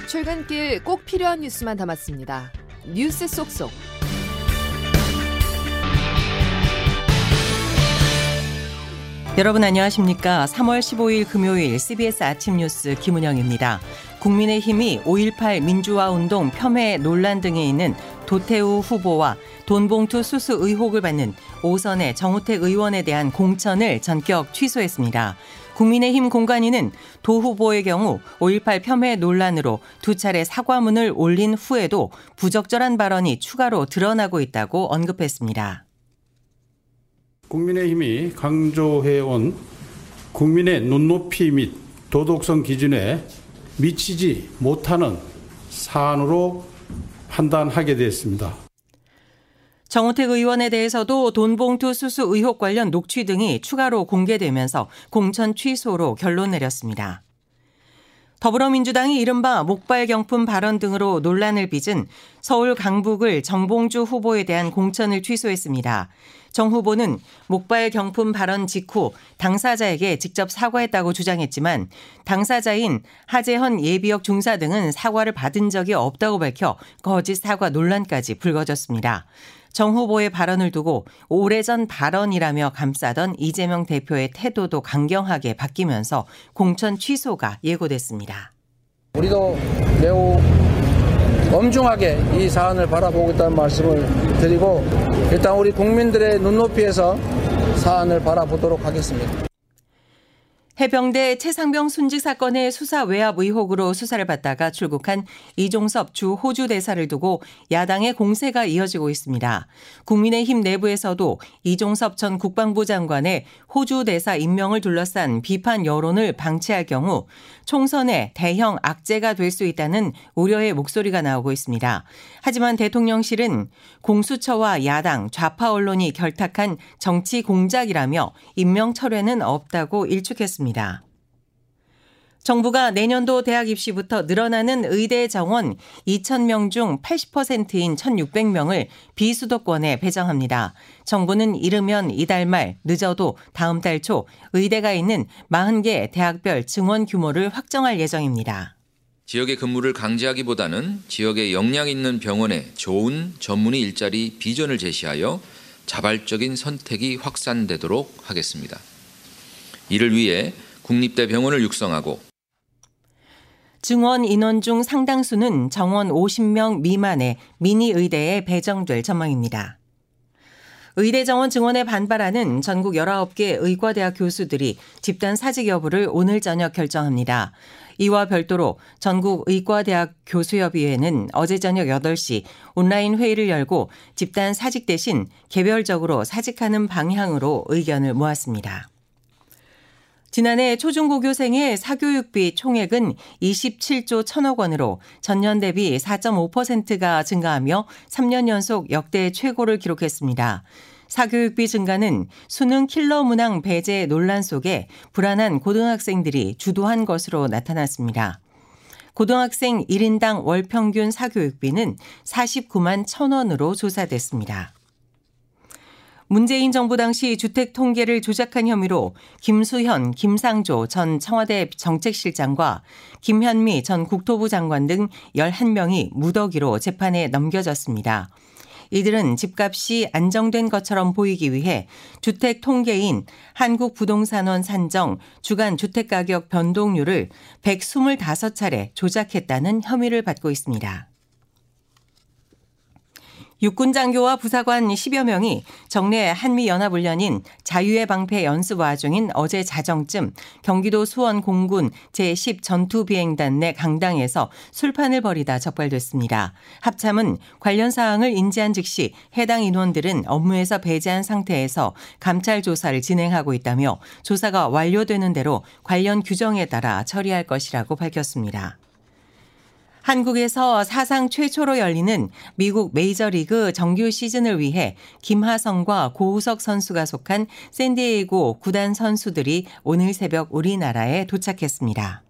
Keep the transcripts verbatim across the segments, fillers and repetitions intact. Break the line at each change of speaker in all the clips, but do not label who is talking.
출근길 꼭 필요한 뉴스만 담았습니다. 뉴스 쏙쏙.
여러분 안녕하십니까? 삼월 십오일 금요일 씨비에스 아침 뉴스 김은영입니다. 국민의힘이 오일팔 민주화운동 폄훼 논란 등에 있는 도태우 후보와 돈봉투 수수 의혹을 받는 오선의 정우택 의원에 대한 공천을 전격 취소했습니다. 국민의힘 공관위는 도 후보의 경우 오일팔 폄훼 논란으로 두 차례 사과문을 올린 후에도 부적절한 발언이 추가로 드러나고 있다고 언급했습니다.
국민의힘이 강조해온 국민의 눈높이 및 도덕성 기준에 미치지 못하는 사안으로 판단하게 됐습니다.
정우택 의원에 대해서도 돈봉투 수수 의혹 관련 녹취 등이 추가로 공개되면서 공천 취소로 결론 내렸습니다. 더불어민주당이 이른바 목발 경품 발언 등으로 논란을 빚은 서울 강북을 정봉주 후보에 대한 공천을 취소했습니다. 정 후보는 목발 경품 발언 직후 당사자에게 직접 사과했다고 주장했지만 당사자인 하재헌 예비역 중사 등은 사과를 받은 적이 없다고 밝혀 거짓 사과 논란까지 불거졌습니다. 정 후보의 발언을 두고 오래전 발언이라며 감싸던 이재명 대표의 태도도 강경하게 바뀌면서 공천 취소가 예고됐습니다.
우리도 매우 엄중하게 이 사안을 바라보고 있다는 말씀을 드리고 일단 우리 국민들의 눈높이에서 사안을 바라보도록 하겠습니다.
해병대 최상병 순직 사건의 수사 외압 의혹으로 수사를 받다가 출국한 이종섭 주 호주 대사를 두고 야당의 공세가 이어지고 있습니다. 국민의힘 내부에서도 이종섭 전 국방부 장관의 호주 대사 임명을 둘러싼 비판 여론을 방치할 경우 총선에 대형 악재가 될 수 있다는 우려의 목소리가 나오고 있습니다. 하지만 대통령실은 공수처와 야당, 좌파 언론이 결탁한 정치 공작이라며 임명 철회는 없다고 일축했습니다. 정부가 내년도 대학 입시부터 늘어나는 의대 정원 이천 명 중 팔십 퍼센트인 천육백 명을 비수도권에 배정합니다. 정부는 이르면 이달 말, 늦어도 다음 달 초 의대가 있는 사십 개 대학별 증원 규모를 확정할 예정입니다.
지역의 근무를 강제하기보다는 지역에 역량 있는 병원에 좋은 전문의 일자리 비전을 제시하여 자발적인 선택이 확산되도록 하겠습니다. 이를 위해 국립대 병원을 육성하고
증원 인원 중 상당수는 정원 오십 명 미만의 미니 의대에 배정될 전망입니다. 의대 정원 증원에 반발하는 전국 열아홉 개 의과대학 교수들이 집단 사직 여부를 오늘 저녁 결정합니다. 이와 별도로 전국 의과대학 교수협의회는 어제 저녁 여덟 시 온라인 회의를 열고 집단 사직 대신 개별적으로 사직하는 방향으로 의견을 모았습니다. 지난해 초중고교생의 사교육비 총액은 이십칠조 천억 원으로 전년 대비 사 점 오 퍼센트가 증가하며 삼 년 연속 역대 최고를 기록했습니다. 사교육비 증가는 수능 킬러 문항 배제 논란 속에 불안한 고등학생들이 주도한 것으로 나타났습니다. 고등학생 일 인당 월 평균 사교육비는 사십구만 천 원으로 조사됐습니다. 문재인 정부 당시 주택 통계를 조작한 혐의로 김수현, 김상조 전 청와대 정책실장과 김현미 전 국토부 장관 등 열한 명이 무더기로 재판에 넘겨졌습니다. 이들은 집값이 안정된 것처럼 보이기 위해 주택 통계인 한국부동산원 산정 주간 주택가격 변동률을 백이십오 차례 조작했다는 혐의를 받고 있습니다. 육군장교와 부사관 십여 명이 정례 한미연합훈련인 자유의 방패 연습 와중인 어제 자정쯤 경기도 수원 공군 제십 전투비행단 내 강당에서 술판을 벌이다 적발됐습니다. 합참은 관련 사항을 인지한 즉시 해당 인원들은 업무에서 배제한 상태에서 감찰 조사를 진행하고 있다며 조사가 완료되는 대로 관련 규정에 따라 처리할 것이라고 밝혔습니다. 한국에서 사상 최초로 열리는 미국 메이저리그 정규 시즌을 위해 김하성과 고우석 선수가 속한 샌디에이고 구단 선수들이 오늘 새벽 우리나라에 도착했습니다.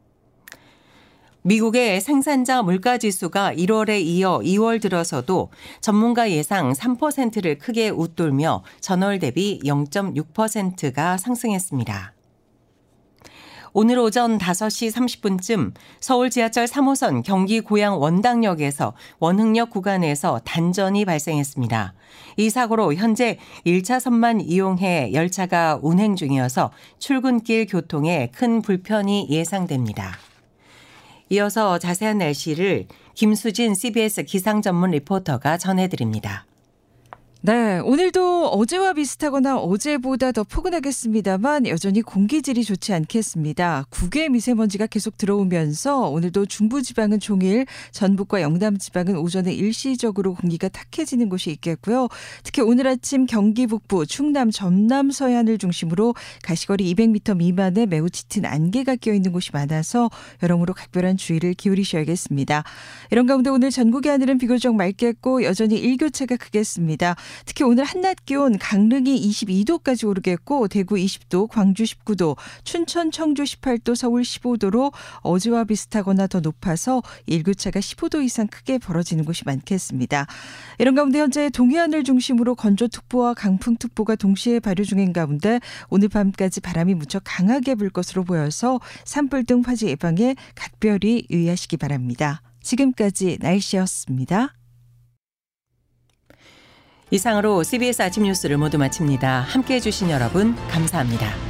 미국의 생산자 물가지수가 일월에 이어 이월 들어서도 전문가 예상 삼 퍼센트를 크게 웃돌며 전월 대비 영 점 육 퍼센트가 상승했습니다. 오늘 오전 다섯 시 삼십 분쯤 서울 지하철 삼 호선 경기 고양 원당역에서 원흥역 구간에서 단전이 발생했습니다. 이 사고로 현재 일 차선만 이용해 열차가 운행 중이어서 출근길 교통에 큰 불편이 예상됩니다. 이어서 자세한 날씨를 김수진 씨비에스 기상 전문 리포터가 전해드립니다.
네, 오늘도 어제와 비슷하거나 어제보다 더 포근하겠습니다만 여전히 공기질이 좋지 않겠습니다. 국외 미세먼지가 계속 들어오면서 오늘도 중부지방은 종일, 전북과 영남지방은 오전에 일시적으로 공기가 탁해지는 곳이 있겠고요. 특히 오늘 아침 경기 북부, 충남, 전남 서해안을 중심으로 가시거리 이백 미터 미만의 매우 짙은 안개가 껴있는 곳이 많아서 여러모로 각별한 주의를 기울이셔야겠습니다. 이런 가운데 오늘 전국의 하늘은 비교적 맑겠고 여전히 일교차가 크겠습니다. 특히 오늘 한낮 기온 강릉이 이십이 도까지 오르겠고 대구 이십 도, 광주 십구 도, 춘천, 청주 십팔 도, 서울 십오 도로 어제와 비슷하거나 더 높아서 일교차가 십오 도 이상 크게 벌어지는 곳이 많겠습니다. 이런 가운데 현재 동해안을 중심으로 건조특보와 강풍특보가 동시에 발효 중인 가운데 오늘 밤까지 바람이 무척 강하게 불 것으로 보여서 산불 등 화재 예방에 각별히 유의하시기 바랍니다. 지금까지 날씨였습니다.
이상으로 씨비에스 아침 뉴스를 모두 마칩니다. 함께해 주신 여러분 감사합니다.